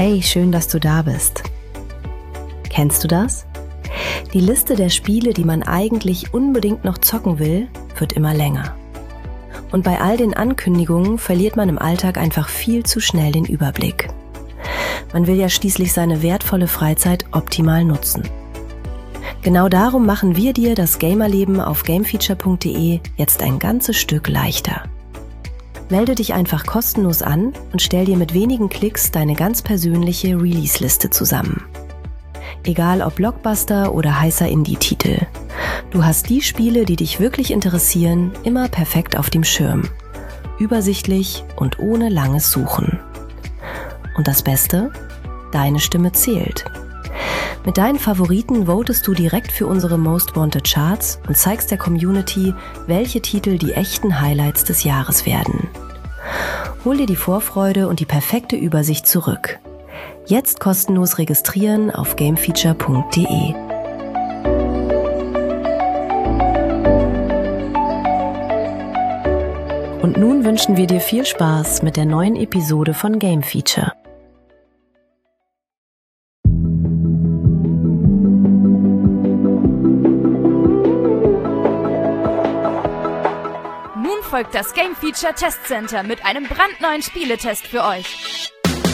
Hey, schön, dass du da bist. Kennst du das? Die Liste der Spiele, die man eigentlich unbedingt noch zocken will, wird immer länger. Und bei all den Ankündigungen verliert man im Alltag einfach viel zu schnell den Überblick. Man will ja schließlich seine wertvolle Freizeit optimal nutzen. Genau darum machen wir dir das Gamerleben auf gamefeature.de jetzt ein ganzes Stück leichter. Melde dich einfach kostenlos an und stell dir mit wenigen Klicks deine ganz persönliche Release-Liste zusammen. Egal ob Blockbuster oder heißer Indie-Titel. Du hast die Spiele, die dich wirklich interessieren, immer perfekt auf dem Schirm. Übersichtlich und ohne langes Suchen. Und das Beste? Deine Stimme zählt. Mit deinen Favoriten votest du direkt für unsere Most Wanted Charts und zeigst der Community, welche Titel die echten Highlights des Jahres werden. Hol dir die Vorfreude und die perfekte Übersicht zurück. Jetzt kostenlos registrieren auf gamefeature.de. Und nun wünschen wir dir viel Spaß mit der neuen Episode von Game Feature. Nun folgt das Game Feature Test Center mit einem brandneuen Spieletest für euch.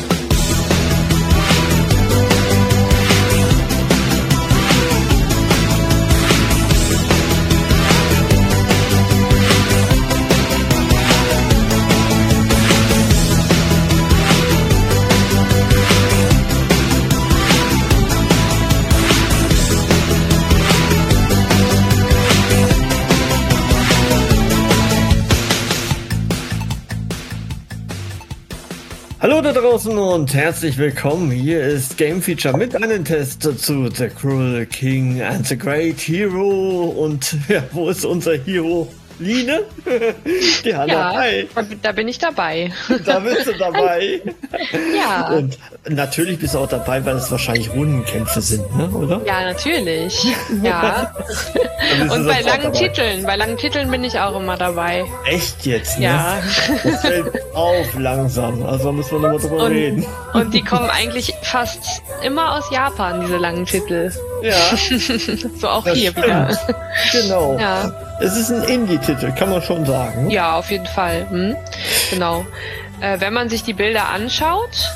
Hallo da draußen und herzlich willkommen. Hier ist Game Feature mit einem Test zu The Cruel King and the Great Hero. Und ja, wo ist unser Hero? Line? Die Hanna, ja, hi. Da bin ich dabei. Da bist du dabei. Ja. Und natürlich bist du auch dabei, weil es wahrscheinlich Rundenkämpfe sind, ne? Oder? Ja, natürlich. Ja. Und bei langen Titeln bin ich auch immer dabei. Echt jetzt, ne? Ja. Das fällt auf langsam, also da müssen wir nochmal drüber reden. Und die kommen eigentlich fast immer aus Japan, diese langen Titel. Ja. So auch Das hier stimmt. wieder. Genau. Ja. Es ist ein Indie-Titel, kann man schon sagen. Ja, auf jeden Fall. Genau. Wenn man sich die Bilder anschaut,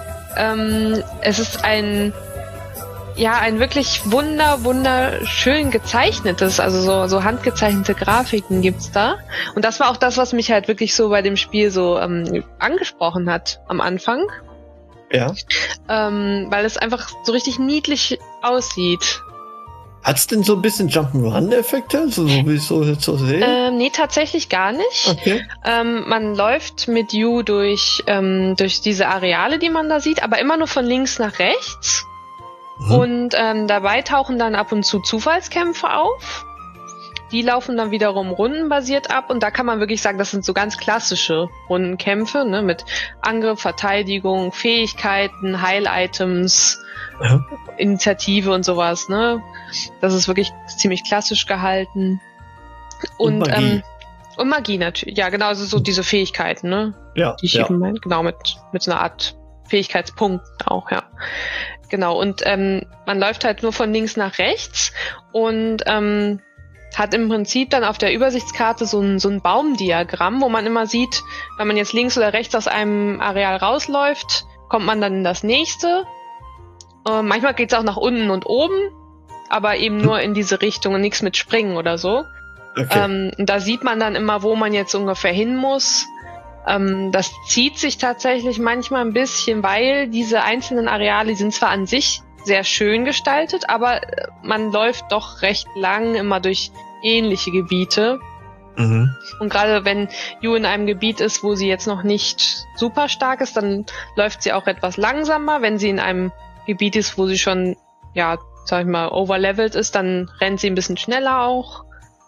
es ist ein wirklich wunderschön gezeichnetes, also so handgezeichnete Grafiken gibt's da. Und das war auch das, was mich halt wirklich so bei dem Spiel so angesprochen hat am Anfang. Ja. Weil es einfach so richtig niedlich aussieht. Hat's denn so ein bisschen Jump'n'Run-Effekte, so wie ich so jetzt so sehe? Nee, tatsächlich gar nicht. Okay. Man läuft mit Yu durch diese Areale, die man da sieht, aber immer nur von links nach rechts. Und dabei tauchen dann ab und zu Zufallskämpfe auf. Die laufen dann wiederum rundenbasiert ab und da kann man wirklich sagen, das sind so ganz klassische Rundenkämpfe, ne, mit Angriff, Verteidigung, Fähigkeiten, Heil-Items, Initiative und sowas, ne. Das ist wirklich ziemlich klassisch gehalten. Und Magie. Und Magie natürlich. Ja, genau, also so diese Fähigkeiten, ne? Ja. Die ich eben meine, genau, mit so einer Art Fähigkeitspunkt auch, ja. Genau, und man läuft halt nur von links nach rechts und hat im Prinzip dann auf der Übersichtskarte so ein Baumdiagramm, wo man immer sieht, wenn man jetzt links oder rechts aus einem Areal rausläuft, kommt man dann in das nächste. Manchmal geht's auch nach unten und oben, aber eben nur in diese Richtung und nichts mit Springen oder so. Okay. Da sieht man dann immer, wo man jetzt ungefähr hin muss. Das zieht sich tatsächlich manchmal ein bisschen, weil diese einzelnen Areale, die sind zwar an sich sehr schön gestaltet, aber man läuft doch recht lang immer durch ähnliche Gebiete. Und gerade wenn Yu in einem Gebiet ist, wo sie jetzt noch nicht super stark ist, dann läuft sie auch etwas langsamer. Wenn sie in einem Gebiet ist, wo sie schon, ja, sag ich mal, overlevelt ist, dann rennt sie ein bisschen schneller auch.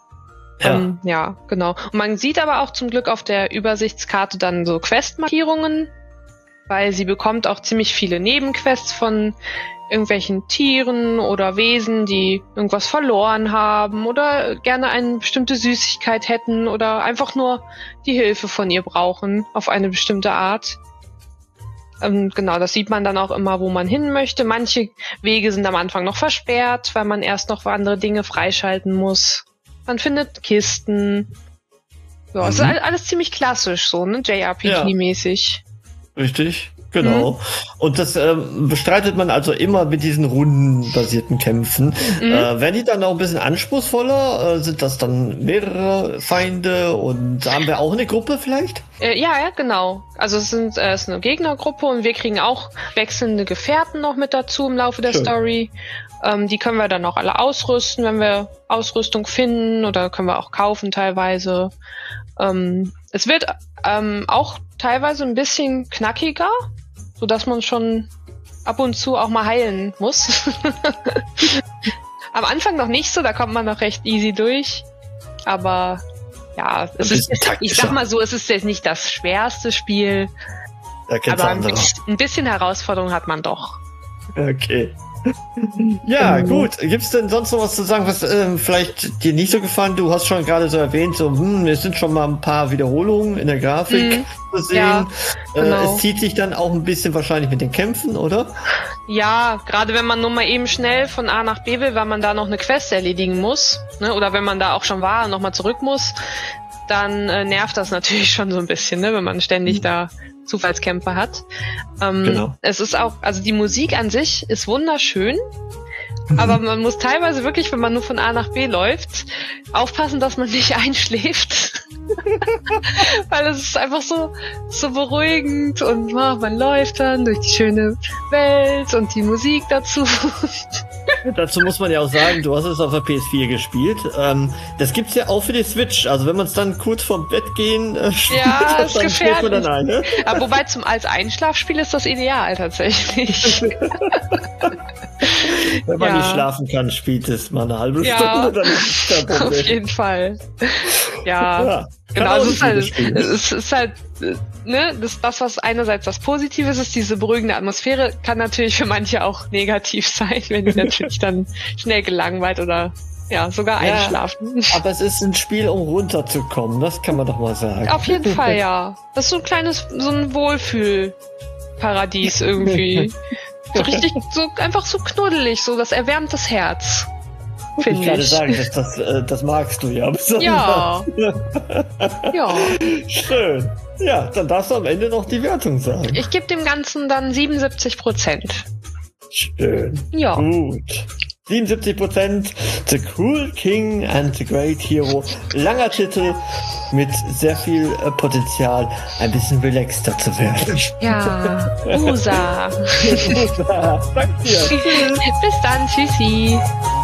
Ja, genau. Und man sieht aber auch zum Glück auf der Übersichtskarte dann so Questmarkierungen, weil sie bekommt auch ziemlich viele Nebenquests von irgendwelchen Tieren oder Wesen, die irgendwas verloren haben oder gerne eine bestimmte Süßigkeit hätten oder einfach nur die Hilfe von ihr brauchen auf eine bestimmte Art. Genau, das sieht man dann auch immer, wo man hin möchte. Manche Wege sind am Anfang noch versperrt, weil man erst noch andere Dinge freischalten muss. Man findet Kisten. Ja, es ist alles ziemlich klassisch, so, ne? JRPG-mäßig. Ja. Richtig. Genau. Und das bestreitet man also immer mit diesen rundenbasierten Kämpfen. Werden die dann auch ein bisschen anspruchsvoller? Sind das dann mehrere Feinde und haben wir auch eine Gruppe vielleicht? Ja, genau. Also es ist eine Gegnergruppe und wir kriegen auch wechselnde Gefährten noch mit dazu im Laufe der Story. Die können wir dann auch alle ausrüsten, wenn wir Ausrüstung finden, oder können wir auch kaufen teilweise. Es wird auch teilweise ein bisschen knackiger, sodass man schon ab und zu auch mal heilen muss. Am Anfang noch nicht so, da kommt man noch recht easy durch. Aber ja, ich sag mal so, es ist jetzt nicht das schwerste Spiel. Aber ein bisschen Herausforderung hat man doch. Okay. Ja, gut. Gibt's denn sonst noch was zu sagen, was vielleicht dir nicht so gefallen? Du hast schon gerade so erwähnt, es sind schon mal ein paar Wiederholungen in der Grafik zu sehen. Ja, genau. Es zieht sich dann auch ein bisschen wahrscheinlich mit den Kämpfen, oder? Ja, gerade wenn man nur mal eben schnell von A nach B will, weil man da noch eine Quest erledigen muss, ne? Oder wenn man da auch schon war und nochmal zurück muss, dann nervt das natürlich schon so ein bisschen, ne? Wenn man ständig da Zufallskämpfe hat. Genau. Es ist auch, also die Musik an sich ist wunderschön, aber man muss teilweise wirklich, wenn man nur von A nach B läuft, aufpassen, dass man nicht einschläft. Weil es ist einfach so beruhigend und man läuft dann durch die schöne Welt und die Musik dazu. Dazu muss man ja auch sagen, du hast es auf der PS4 gespielt. Das gibt's ja auch für die Switch. Also wenn man es dann kurz vorm Bett gehen spielt, ja, ist dann gefährlich. man dann ein, ne? Aber wobei als Einschlafspiel ist das ideal tatsächlich. Wenn man nicht schlafen kann, spielt es mal eine halbe Stunde. Dann ist kein Problem. Auf jeden Fall. Ja. Genau, es ist halt, ne, das, was einerseits das Positive ist, diese beruhigende Atmosphäre, kann natürlich für manche auch negativ sein, wenn die natürlich dann schnell gelangweilt oder sogar einschlafen. Aber es ist ein Spiel, um runterzukommen, das kann man doch mal sagen. Auf jeden Fall, ja. Das ist so ein Wohlfühlparadies irgendwie. So richtig, einfach so knuddelig, das erwärmt das Herz. Ich kann sagen, das magst du ja besonders. Ja. Schön. Ja, dann darfst du am Ende noch die Wertung sagen. Ich gebe dem Ganzen dann 77%. Schön. Ja. Gut. 77%, The Cruel King and the Great Hero. Langer Titel mit sehr viel Potenzial, ein bisschen relaxter zu werden. Ja, USA. Danke dir. Bis dann, tschüssi.